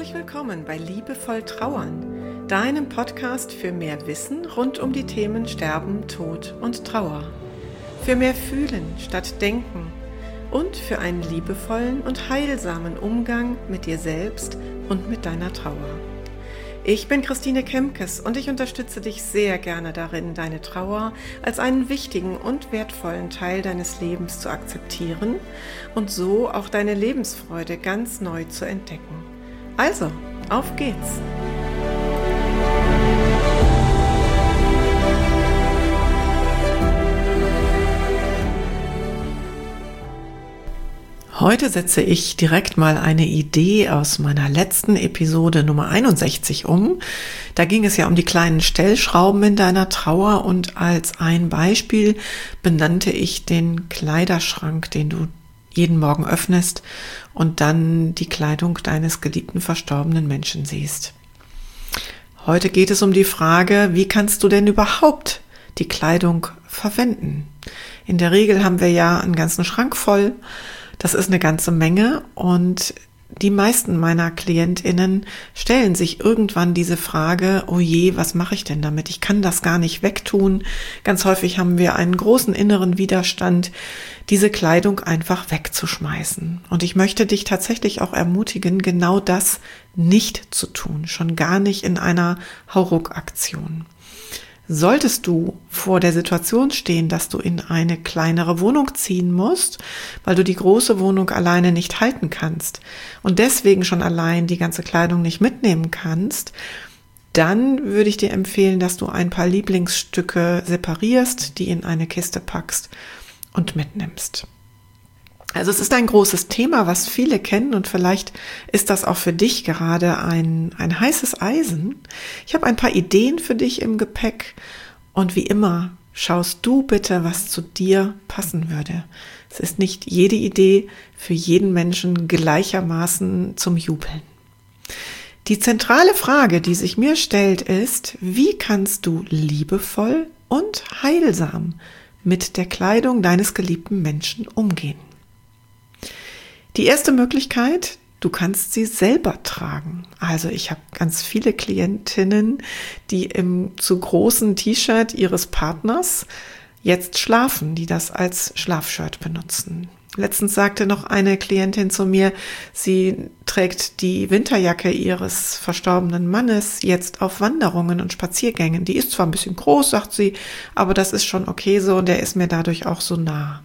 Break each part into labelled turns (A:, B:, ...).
A: Herzlich willkommen bei Liebevoll Trauern, deinem Podcast für mehr Wissen rund um die Themen Sterben, Tod und Trauer. Für mehr Fühlen statt Denken und für einen liebevollen und heilsamen Umgang mit dir selbst und mit deiner Trauer. Ich bin Christine Kemkes und ich unterstütze dich sehr gerne darin, deine Trauer als einen wichtigen und wertvollen Teil deines Lebens zu akzeptieren und so auch deine Lebensfreude ganz neu zu entdecken. Also, auf geht's! Heute setze ich direkt mal eine Idee aus meiner letzten Episode Nummer 61 um. Da ging es ja um die kleinen Stellschrauben in deiner Trauer und als ein Beispiel benannte ich den Kleiderschrank, den du jeden Morgen öffnest und dann die Kleidung deines geliebten verstorbenen Menschen siehst. Heute geht es um die Frage, wie kannst du denn überhaupt die Kleidung verwenden? In der Regel haben wir ja einen ganzen Schrank voll. Das ist eine ganze Menge und die meisten meiner KlientInnen stellen sich irgendwann diese Frage, oh je, was mache ich denn damit? Ich kann das gar nicht wegtun. Ganz häufig haben wir einen großen inneren Widerstand, diese Kleidung einfach wegzuschmeißen. Und ich möchte dich tatsächlich auch ermutigen, genau das nicht zu tun, schon gar nicht in einer Hauruck-Aktion. Solltest du vor der Situation stehen, dass du in eine kleinere Wohnung ziehen musst, weil du die große Wohnung alleine nicht halten kannst und deswegen schon allein die ganze Kleidung nicht mitnehmen kannst, dann würde ich dir empfehlen, dass du ein paar Lieblingsstücke separierst, die in eine Kiste packst und mitnimmst. Also es ist ein großes Thema, was viele kennen und vielleicht ist das auch für dich gerade ein heißes Eisen. Ich habe ein paar Ideen für dich im Gepäck und wie immer schaust du bitte, was zu dir passen würde. Es ist nicht jede Idee für jeden Menschen gleichermaßen zum Jubeln. Die zentrale Frage, die sich mir stellt, ist, wie kannst du liebevoll und heilsam mit der Kleidung deines geliebten Menschen umgehen? Die erste Möglichkeit, du kannst sie selber tragen. Also ich habe ganz viele Klientinnen, die im zu großen T-Shirt ihres Partners jetzt schlafen, die das als Schlafshirt benutzen. Letztens sagte noch eine Klientin zu mir, sie trägt die Winterjacke ihres verstorbenen Mannes jetzt auf Wanderungen und Spaziergängen. Die ist zwar ein bisschen groß, sagt sie, aber das ist schon okay so und der ist mir dadurch auch so nah.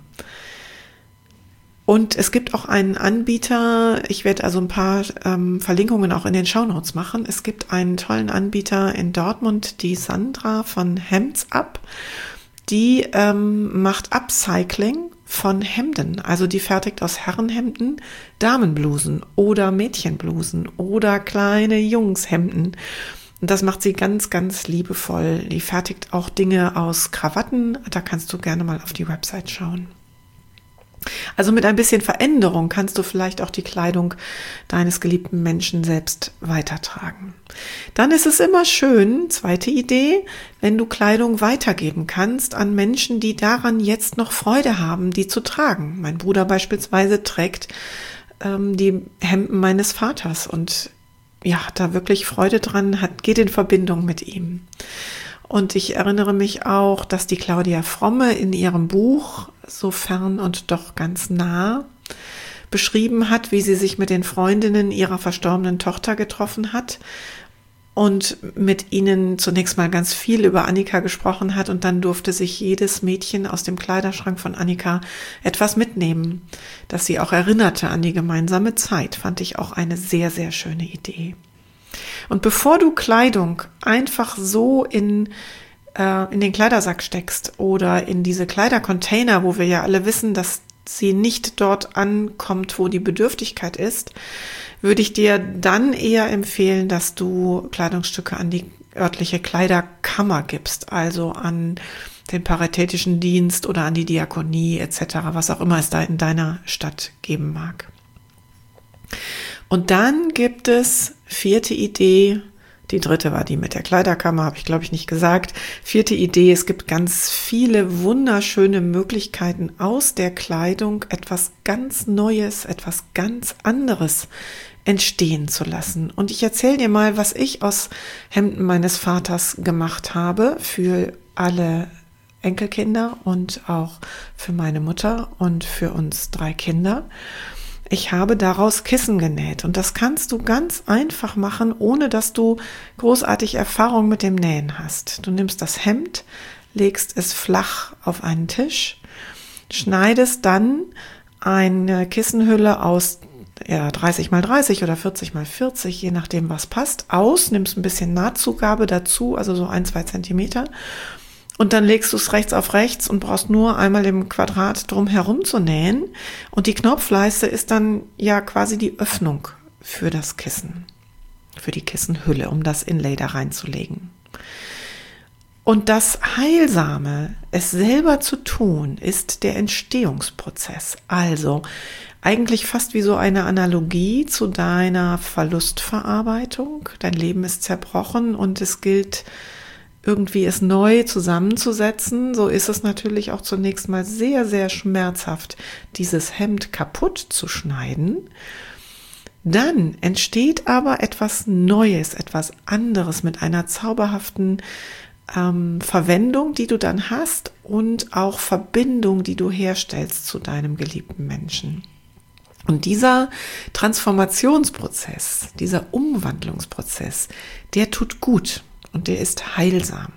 A: Und es gibt auch einen Anbieter, ich werde also ein paar Verlinkungen auch in den Shownotes machen. Es gibt einen tollen Anbieter in Dortmund, die Sandra von Hemds Up. Die macht Upcycling von Hemden. Also die fertigt aus Herrenhemden Damenblusen oder Mädchenblusen oder kleine Jungshemden. Und das macht sie ganz, ganz liebevoll. Die fertigt auch Dinge aus Krawatten. Da kannst du gerne mal auf die Website schauen. Also mit ein bisschen Veränderung kannst du vielleicht auch die Kleidung deines geliebten Menschen selbst weitertragen. Dann ist es immer schön, zweite Idee, wenn du Kleidung weitergeben kannst an Menschen, die daran jetzt noch Freude haben, die zu tragen. Mein Bruder beispielsweise trägt die Hemden meines Vaters und ja, hat da wirklich Freude dran, geht in Verbindung mit ihm. Und ich erinnere mich auch, dass die Claudia Fromme in ihrem Buch So fern und doch ganz nah beschrieben hat, wie sie sich mit den Freundinnen ihrer verstorbenen Tochter getroffen hat und mit ihnen zunächst mal ganz viel über Annika gesprochen hat und dann durfte sich jedes Mädchen aus dem Kleiderschrank von Annika etwas mitnehmen, das sie auch erinnerte an die gemeinsame Zeit. Fand ich auch eine sehr, sehr schöne Idee. Und bevor du Kleidung einfach so in den Kleidersack steckst oder in diese Kleidercontainer, wo wir ja alle wissen, dass sie nicht dort ankommt, wo die Bedürftigkeit ist, würde ich dir dann eher empfehlen, dass du Kleidungsstücke an die örtliche Kleiderkammer gibst, also an den Paritätischen Dienst oder an die Diakonie etc., was auch immer es da in deiner Stadt geben mag. Und dann gibt es vierte Idee, Die dritte war die mit der Kleiderkammer, habe ich glaube ich nicht gesagt. Vierte Idee, es gibt ganz viele wunderschöne Möglichkeiten aus der Kleidung etwas ganz Neues, etwas ganz anderes entstehen zu lassen. Und ich erzähle dir mal, was ich aus Hemden meines Vaters gemacht habe für alle Enkelkinder und auch für meine Mutter und für uns 3 Kinder. Ich habe daraus Kissen genäht und das kannst du ganz einfach machen, ohne dass du großartig Erfahrung mit dem Nähen hast. Du nimmst das Hemd, legst es flach auf einen Tisch, schneidest dann eine Kissenhülle aus 30x30 oder 40x40, je nachdem was passt, aus, nimmst ein bisschen Nahtzugabe dazu, also so 1-2 Zentimeter. Und dann legst du es rechts auf rechts und brauchst nur einmal im Quadrat drum herum zu nähen. Und die Knopfleiste ist dann ja quasi die Öffnung für das Kissen, für die Kissenhülle, um das Inlay da reinzulegen. Und das Heilsame, es selber zu tun, ist der Entstehungsprozess. Also eigentlich fast wie so eine Analogie zu deiner Verlustverarbeitung. Dein Leben ist zerbrochen und es gilt, irgendwie es neu zusammenzusetzen. So ist es natürlich auch zunächst mal sehr, sehr schmerzhaft, dieses Hemd kaputt zu schneiden. Dann entsteht aber etwas Neues, etwas anderes mit einer zauberhaften Verwendung, die du dann hast und auch Verbindung, die du herstellst zu deinem geliebten Menschen. Und dieser Transformationsprozess, dieser Umwandlungsprozess, der tut gut. Und der ist heilsam.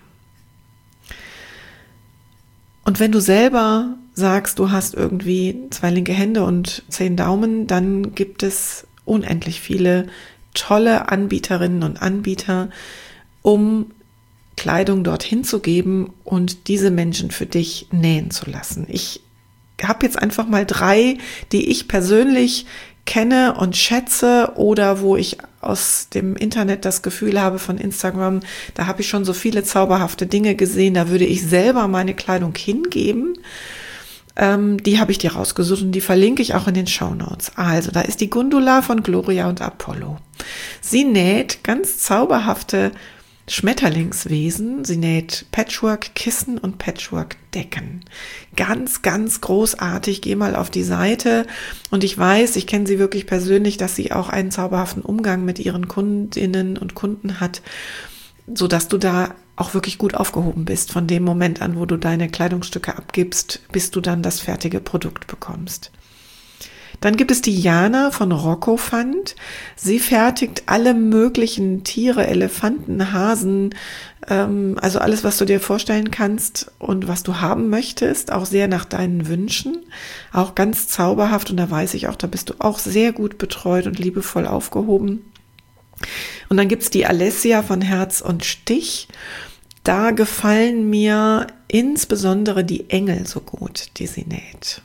A: Und wenn du selber sagst, du hast irgendwie 2 linke Hände und 10 Daumen, dann gibt es unendlich viele tolle Anbieterinnen und Anbieter, um Kleidung dorthin zu geben und diese Menschen für dich nähen zu lassen. Ich habe jetzt einfach mal 3, die ich persönlich kenne und schätze oder wo ich aus dem Internet das Gefühl habe von Instagram, da habe ich schon so viele zauberhafte Dinge gesehen, da würde ich selber meine Kleidung hingeben. Die habe ich dir rausgesucht und die verlinke ich auch in den Shownotes. Also, da ist die Gundula von Gloria und Apollo. Sie näht ganz zauberhafte Schmetterlingswesen. Sie näht Patchwork-Kissen und Patchwork-Decken. Ganz, ganz großartig. Geh mal auf die Seite und ich weiß, ich kenne sie wirklich persönlich, dass sie auch einen zauberhaften Umgang mit ihren Kundinnen und Kunden hat, sodass du da auch wirklich gut aufgehoben bist. Von dem Moment an, wo du deine Kleidungsstücke abgibst, bis du dann das fertige Produkt bekommst. Dann gibt es die Jana von Rocco Fund. Sie fertigt alle möglichen Tiere, Elefanten, Hasen, also alles, was du dir vorstellen kannst und was du haben möchtest, auch sehr nach deinen Wünschen, auch ganz zauberhaft und da weiß ich auch, da bist du auch sehr gut betreut und liebevoll aufgehoben. Und dann gibt's die Alessia von Herz und Stich. Da gefallen mir insbesondere die Engel so gut, die sie näht.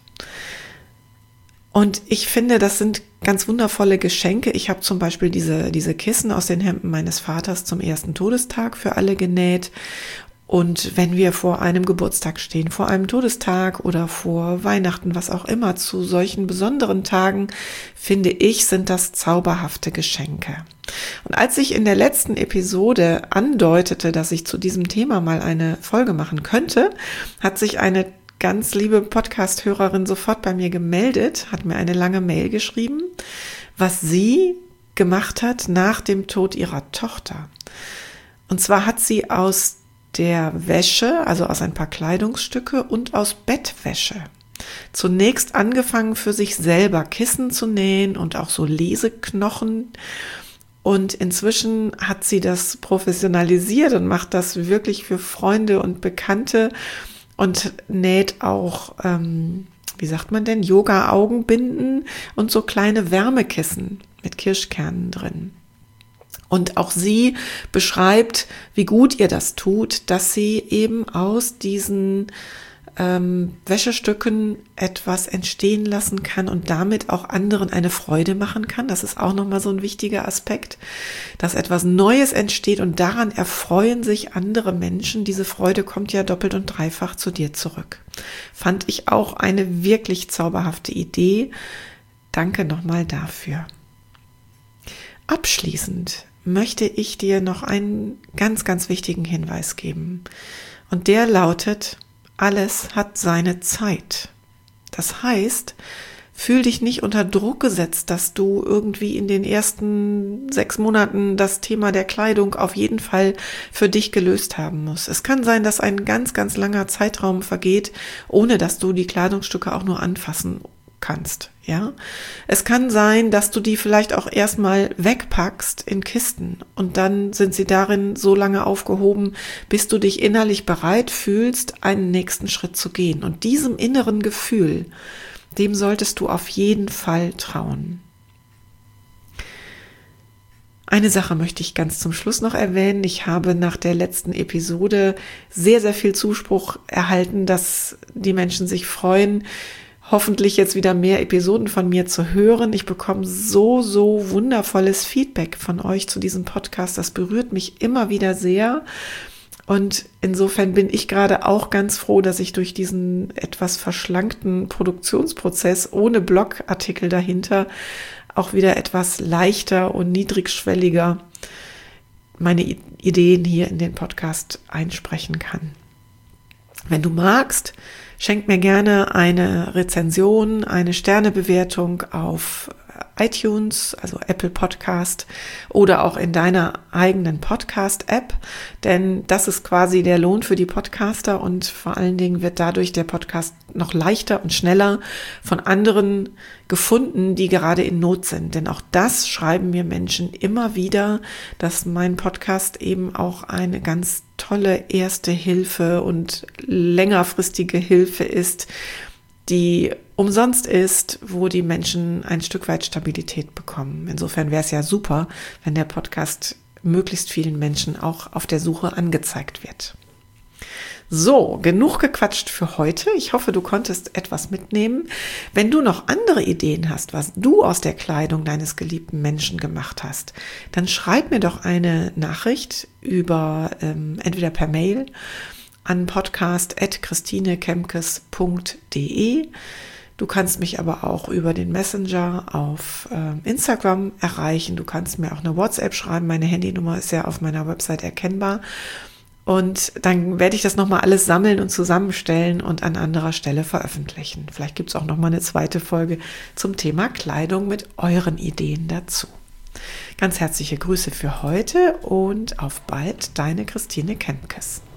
A: Und ich finde, das sind ganz wundervolle Geschenke. Ich habe zum Beispiel diese Kissen aus den Hemden meines Vaters zum 1. Todestag für alle genäht. Und wenn wir vor einem Geburtstag stehen, vor einem Todestag oder vor Weihnachten, was auch immer, zu solchen besonderen Tagen, finde ich, sind das zauberhafte Geschenke. Und als ich in der letzten Episode andeutete, dass ich zu diesem Thema mal eine Folge machen könnte, hat sich eine ganz liebe Podcast-Hörerin sofort bei mir gemeldet, hat mir eine lange Mail geschrieben, was sie gemacht hat nach dem Tod ihrer Tochter. Und zwar hat sie aus der Wäsche, also aus ein paar Kleidungsstücke und aus Bettwäsche, zunächst angefangen für sich selber Kissen zu nähen und auch so Leseknochen. Und inzwischen hat sie das professionalisiert und macht das wirklich für Freunde und Bekannte und näht auch, wie sagt man denn, Yoga-Augenbinden und so kleine Wärmekissen mit Kirschkernen drin. Und auch sie beschreibt, wie gut ihr das tut, dass sie eben aus diesen Wäschestücken etwas entstehen lassen kann und damit auch anderen eine Freude machen kann. Das ist auch nochmal so ein wichtiger Aspekt, dass etwas Neues entsteht und daran erfreuen sich andere Menschen. Diese Freude kommt ja doppelt und dreifach zu dir zurück. Fand ich auch eine wirklich zauberhafte Idee. Danke nochmal dafür. Abschließend möchte ich dir noch einen ganz, ganz wichtigen Hinweis geben. Und der lautet, alles hat seine Zeit. Das heißt, fühl dich nicht unter Druck gesetzt, dass du irgendwie in den ersten 6 Monaten das Thema der Kleidung auf jeden Fall für dich gelöst haben musst. Es kann sein, dass ein ganz, ganz langer Zeitraum vergeht, ohne dass du die Kleidungsstücke auch nur anfassen kannst, ja. Es kann sein, dass du die vielleicht auch erstmal wegpackst in Kisten und dann sind sie darin so lange aufgehoben, bis du dich innerlich bereit fühlst, einen nächsten Schritt zu gehen. Und diesem inneren Gefühl, dem solltest du auf jeden Fall trauen. Eine Sache möchte ich ganz zum Schluss noch erwähnen. Ich habe nach der letzten Episode sehr, sehr viel Zuspruch erhalten, dass die Menschen sich freuen, hoffentlich jetzt wieder mehr Episoden von mir zu hören. Ich bekomme so wundervolles Feedback von euch zu diesem Podcast. Das berührt mich immer wieder sehr. Und insofern bin ich gerade auch ganz froh, dass ich durch diesen etwas verschlankten Produktionsprozess ohne Blogartikel dahinter auch wieder etwas leichter und niedrigschwelliger meine Ideen hier in den Podcast einsprechen kann. Wenn du magst, schenk mir gerne eine Rezension, eine Sternebewertung auf iTunes, also Apple Podcast oder auch in deiner eigenen Podcast-App, denn das ist quasi der Lohn für die Podcaster und vor allen Dingen wird dadurch der Podcast noch leichter und schneller von anderen gefunden, die gerade in Not sind. Denn auch das schreiben mir Menschen immer wieder, dass mein Podcast eben auch eine ganz tolle erste Hilfe und längerfristige Hilfe ist, die umsonst ist, wo die Menschen ein Stück weit Stabilität bekommen. Insofern wäre es ja super, wenn der Podcast möglichst vielen Menschen auch auf der Suche angezeigt wird. So, genug gequatscht für heute. Ich hoffe, du konntest etwas mitnehmen. Wenn du noch andere Ideen hast, was du aus der Kleidung deines geliebten Menschen gemacht hast, dann schreib mir doch eine Nachricht über entweder per Mail an podcast@christinekemkes.de. Du kannst mich aber auch über den Messenger auf Instagram erreichen. Du kannst mir auch eine WhatsApp schreiben. Meine Handynummer ist ja auf meiner Website erkennbar. Und dann werde ich das nochmal alles sammeln und zusammenstellen und an anderer Stelle veröffentlichen. Vielleicht gibt es auch nochmal eine zweite Folge zum Thema Kleidung mit euren Ideen dazu. Ganz herzliche Grüße für heute und auf bald, deine Christine Kemkes.